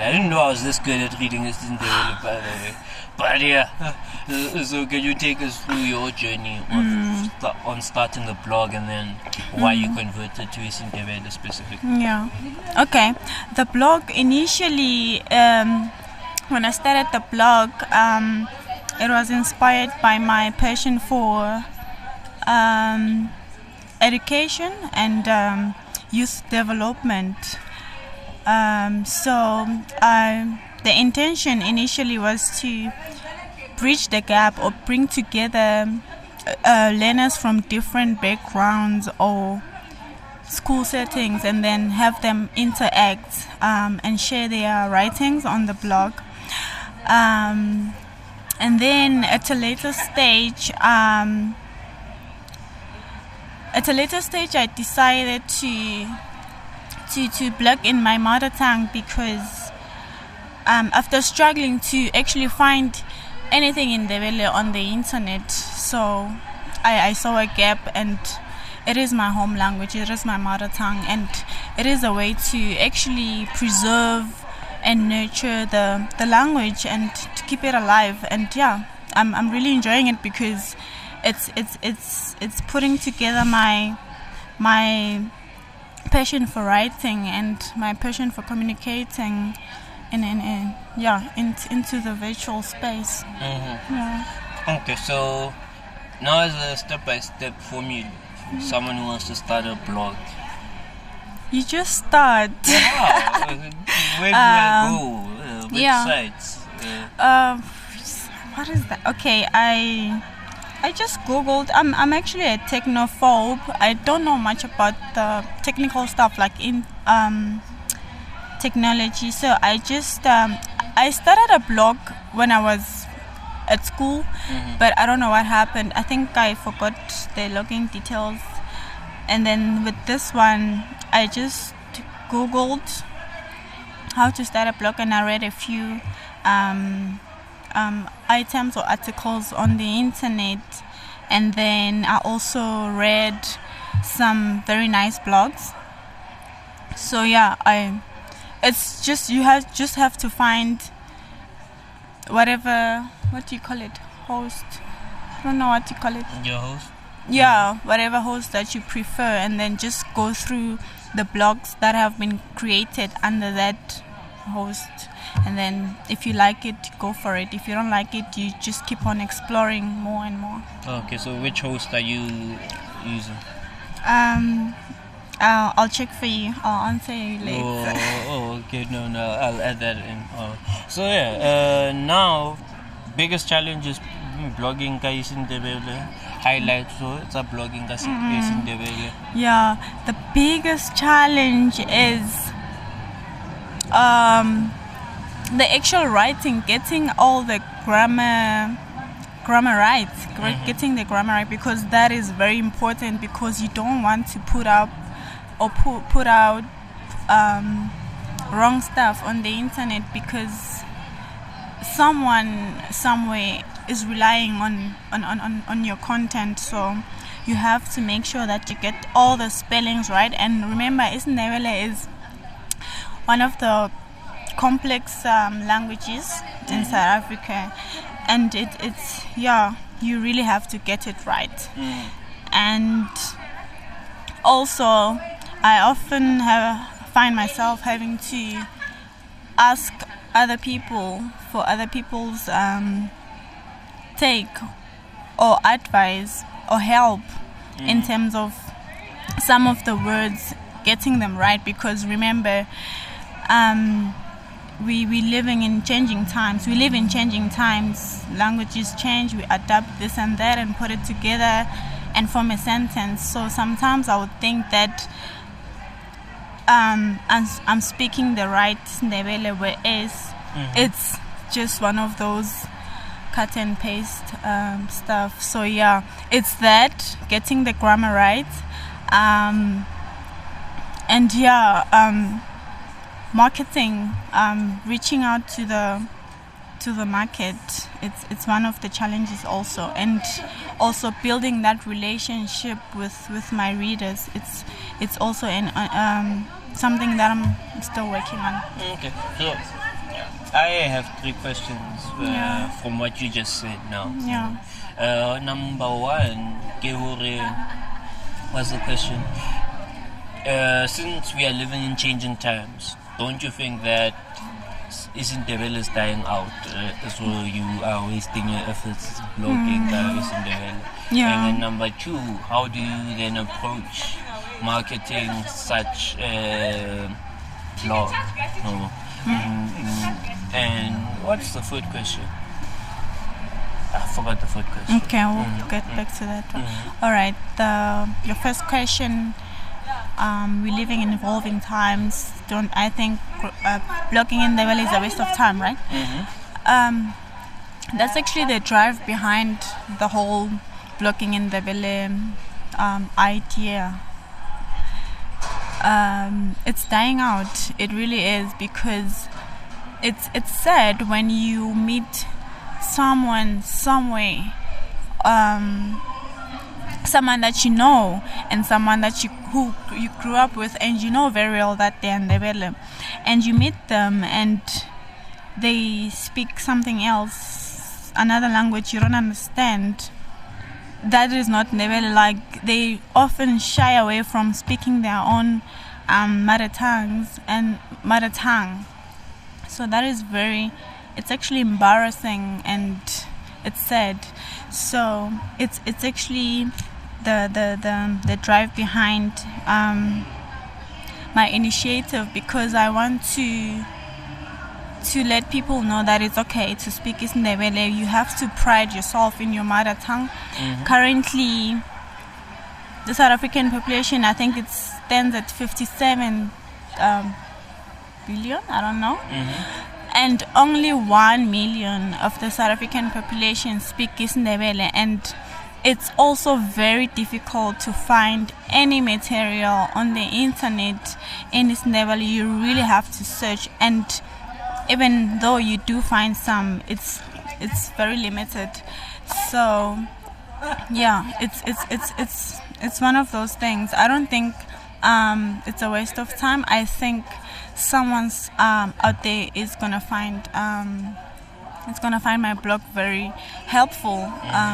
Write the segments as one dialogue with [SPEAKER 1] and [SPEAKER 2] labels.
[SPEAKER 1] I didn't know I was this good at reading this in Ndebele, by the way. But yeah, so can you take us through your journey on starting the blog and then why you converted to isiNdebele specifically?
[SPEAKER 2] Yeah. Okay. The blog initially, when I started the blog, it was inspired by my passion for education and youth development. The intention initially was to bridge the gap or bring together learners from different backgrounds or school settings and then have them interact and share their writings on the blog. And then at a later stage, I decided to blog in my mother tongue because after struggling to actually find anything in Ndebele on the internet, so I saw a gap, and it is my home language, it is my mother tongue, and it is a way to actually preserve and nurture the language and to keep it alive. And yeah, I'm really enjoying it because it's putting together my passion for writing and my passion for communicating into the virtual space. Yeah.
[SPEAKER 1] Okay, so now as a step-by-step for me, someone who wants to start a blog.
[SPEAKER 2] You just start.
[SPEAKER 1] Wow. Where do I go? Websites?
[SPEAKER 2] What is that? Okay, I just googled. I'm actually a technophobe. I don't know much about the technical stuff like in technology. So I just I started a blog when I was at school, but I don't know what happened. I think I forgot the login details, and then with this one, I just googled how to start a blog, and I read a few items or articles on the internet, and then I also read some very nice blogs. So yeah, it's just you have to find whatever, what do you call it, host, I don't know what you call it,
[SPEAKER 1] your host,
[SPEAKER 2] yeah, whatever host that you prefer, and then just go through the blogs that have been created under that host, and then if you like it, go for it. If you don't like it, you just keep on exploring more and more.
[SPEAKER 1] Okay, so which host are you using?
[SPEAKER 2] I'll check for you. I'll answer you later.
[SPEAKER 1] Okay, no, I'll add that in. So yeah, now biggest challenge is blogging ka isiNdebele. Highlights, so it's a blogging ka isiNdebele.
[SPEAKER 2] Yeah, the biggest challenge is the actual writing, getting all the grammar right, getting the grammar right, because that is very important, because you don't want to put up or put out wrong stuff on the internet, because someone somewhere is relying on your content. So you have to make sure that you get all the spellings right. And remember, isiNdebele is one of the complex languages in South Africa, and it's you really have to get it right. And also I often find myself having to ask other people for other people's take or advice or help in terms of some of the words, getting them right, because remember, we living in changing times. We live in changing times. Languages change. We adapt this and that and put it together and form a sentence. So sometimes I would think that I'm speaking the right Ndebele, whereas it's just one of those cut and paste stuff. So yeah, it's that, getting the grammar right, and marketing, reaching out to the market. It's one of the challenges also, and also building that relationship with my readers. It's also something that I'm still working on.
[SPEAKER 1] Okay, so I have 3 questions from what you just said now.
[SPEAKER 2] Yeah.
[SPEAKER 1] Number 1, what's the question? Since we are living in changing times, don't you think that isiNdebele is dying out? So you are wasting your efforts blogging isiNdebele.
[SPEAKER 2] Yeah.
[SPEAKER 1] And then number 2, how do you then approach marketing such a blog? No. And what's the third question? I forgot the third question.
[SPEAKER 2] Okay, we'll get back to that one. All right. Your first question. We're living in evolving times. I think blogging in Ndebele is a waste of time, right? That's actually the drive behind the whole blogging in Ndebele idea. It's dying out. It really is, because it's sad when you meet someone somewhere, someone that you know and someone that who you grew up with, and you know very well that they're Ndebele, and you meet them and they speak something else, another language you don't understand. That is not Ndebele. Like, they often shy away from speaking their own mother tongue. So that is it's actually embarrassing and it's sad. So it's actually the drive behind my initiative, because I want to let people know that it's okay to speak isiNdebele. You have to pride yourself in your mother tongue. Currently, the South African population, I think it stands at 57 billion, I don't know. And only 1 million of the South African population speak isiNdebele, and it's also very difficult to find any material on the internet in isiNdebele. You really have to search, and even though you do find some, it's very limited. So yeah, it's one of those things. I don't think it's a waste of time. I think someone's out there is gonna find my blog very helpful.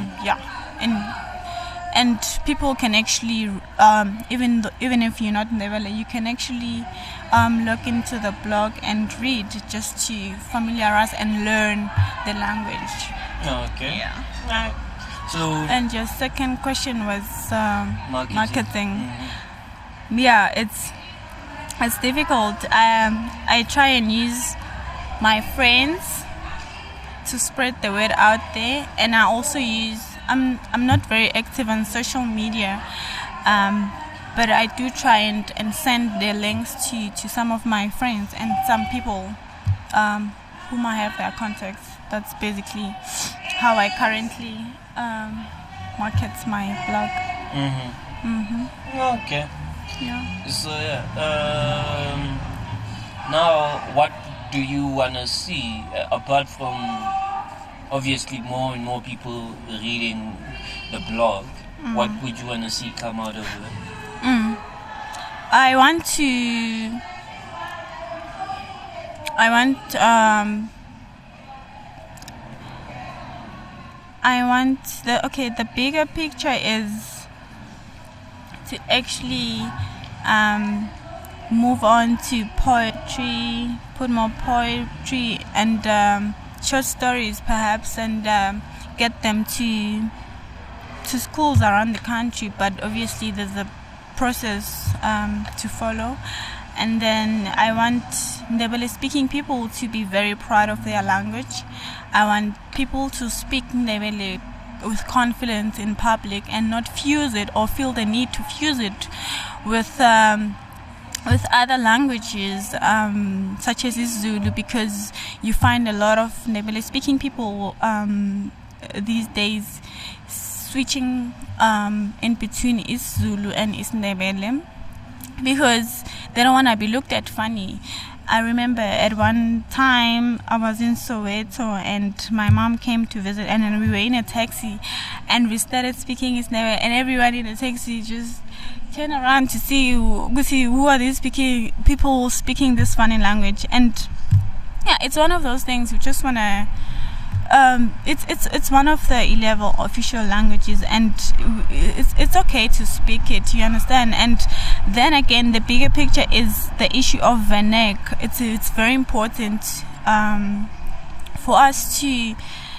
[SPEAKER 2] And people can actually even if you're not Ndebele, you can actually look into the blog and read, just to familiarize and learn the language.
[SPEAKER 1] Okay.
[SPEAKER 2] Yeah.
[SPEAKER 1] Right. So.
[SPEAKER 2] And your second question was marketing. Yeah, it's difficult. I try and use my friends to spread the word out there, and I also use. I'm not very active on social media, but I do try and send the links to some of my friends and some people whom I have their contacts. That's basically how I currently market my blog.
[SPEAKER 1] Okay.
[SPEAKER 2] Yeah.
[SPEAKER 1] So now what do you want to see, apart from obviously more and more people reading the blog? What would you want to see come out of it?
[SPEAKER 2] I want the bigger picture is to actually move on to poetry, put more poetry and short stories perhaps, and get them to schools around the country. But obviously there's a process to follow. And then I want Ndebele speaking people to be very proud of their language. I want people to speak Ndebele with confidence in public and not fuse it or feel the need to fuse it with other languages such as Zulu, because you find a lot of Ndebele speaking people these days switching in between Zulu and Ndebele because they don't want to be looked at funny. I remember at one time I was in Soweto and my mom came to visit, and then we were in a taxi and we started speaking Ndebele, and everyone in the taxi just turned around to see who are these people speaking this funny language. And yeah, it's one of those things. We just want to. It's one of the 11 official languages, and it's okay to speak it. You understand? And then again, the bigger picture is the issue of Venek. It's very important for us to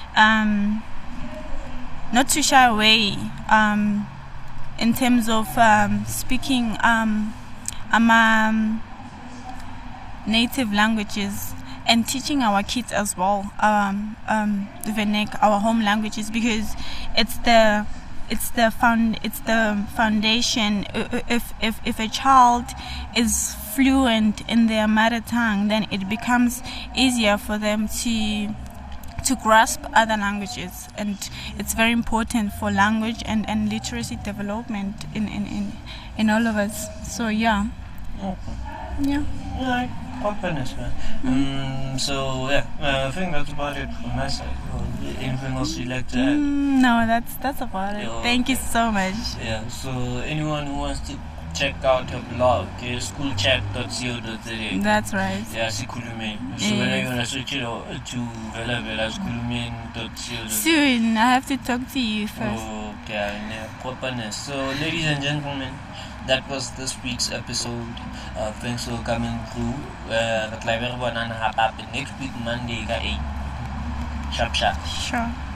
[SPEAKER 2] not to shy away in terms of speaking native languages, and teaching our kids as well Venek, our home languages, because it's the foundation. If a child is fluent in their mother tongue, then it becomes easier for them to grasp other languages, and it's very important for language and literacy development in all of us. So yeah.
[SPEAKER 1] Yeah. Openness, man. So yeah, I think that's about it from my side. Anything else you'd like to add?
[SPEAKER 2] No, that's about it. Thank you so much.
[SPEAKER 1] Yeah. So anyone who wants to check out her blog, schoolchat.co.za.
[SPEAKER 2] That's right.
[SPEAKER 1] Yeah, sikhulume. So when are you gonna switch it to Vela sikhulume.co.za?
[SPEAKER 2] Soon, I have to talk to you first.
[SPEAKER 1] Okay, openness. So ladies and gentlemen, that was this week's episode. Thanks for coming through. Next week Monday at 8. Sharp.
[SPEAKER 2] Sure.